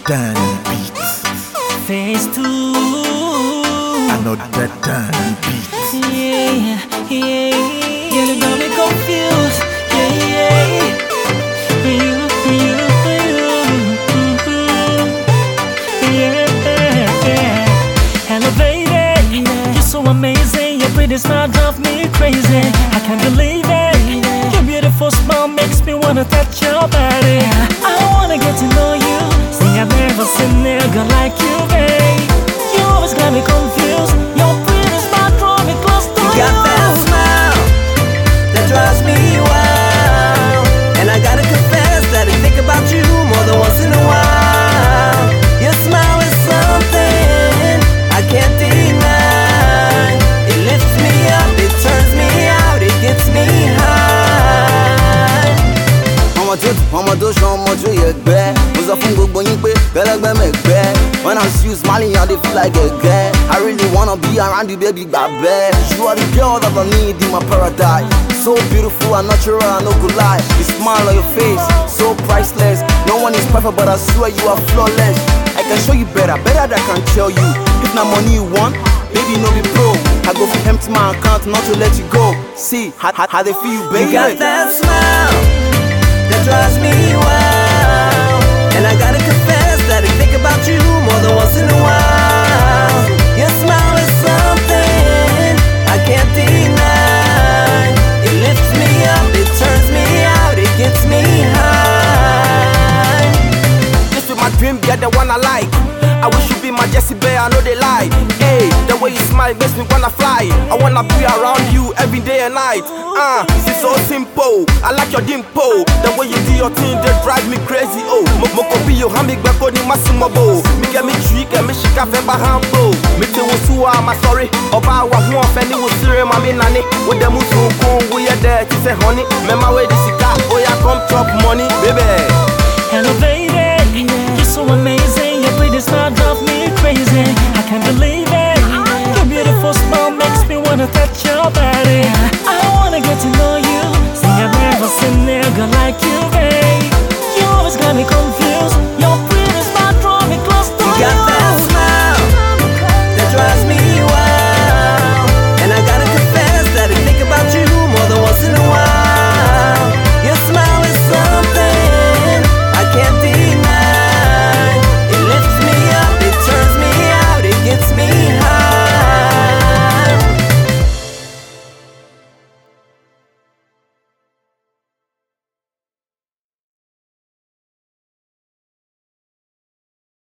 Danny beat. Phase 2. Another Danny beat. Yeah, yeah. You got me confused. Yeah, yeah. You. Yeah. Elevated. You're so amazing. Your pretty smile drives me crazy. I can't believe it. Your beautiful smile makes me wanna touch your body. I wanna get to know you. See, I've never seen a girl like you, babe. You always got me confused. Your pretty smile draws me close to you. You got that smile that drives me wild, and I gotta confess that I think about you more than once in a while. Your smile is something I can't deny. It lifts me up, it turns me out, it gets me high. I'ma do show mo ju yegbe. Mo sọ fún gbogbo yín pé gẹ́lẹ́gbẹ́ mẹ́gbẹ́. When I see you smiling, I dey feel like gẹ́gẹ́. I really wanna be around you, baby, gbàgbẹ́. You are the girl that I need in my paradise. So beautiful and natural, I no go lie. The smile on your face, so priceless. No one is perfect, but I swear you are flawless. I can show you better than I can tell you. If na money you want, baby, no be pro. I go for empty my account, not to let you go. See how they feel you, baby. You got that smile that drives me wild, and I gotta confess that I think about you more than once in a while. Your smile is something I can't deny. It lifts me up, it turns me out, it gets me high. This is my dream, you're the one I like. I wish you be my Jessie Bear, I know they lie. Hey, the way you smile makes me wanna fly. I wanna be around you every day and night. It's so simple, I like your dimple. The way you do your thing, they drive me crazy. Oh, moko be your hammy back on the massimo bow. Me get me trick and me shika vemba hambo. Me te wusu I'm sorry. Oba wa hu offending with sire mami nani. With the musu go we are there to say honey. Mema we this car, oh yeah, come chop money, baby.